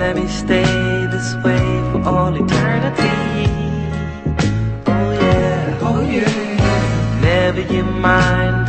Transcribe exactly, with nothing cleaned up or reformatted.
let me stay this way for all eternity. Oh yeah, oh yeah. Never you mind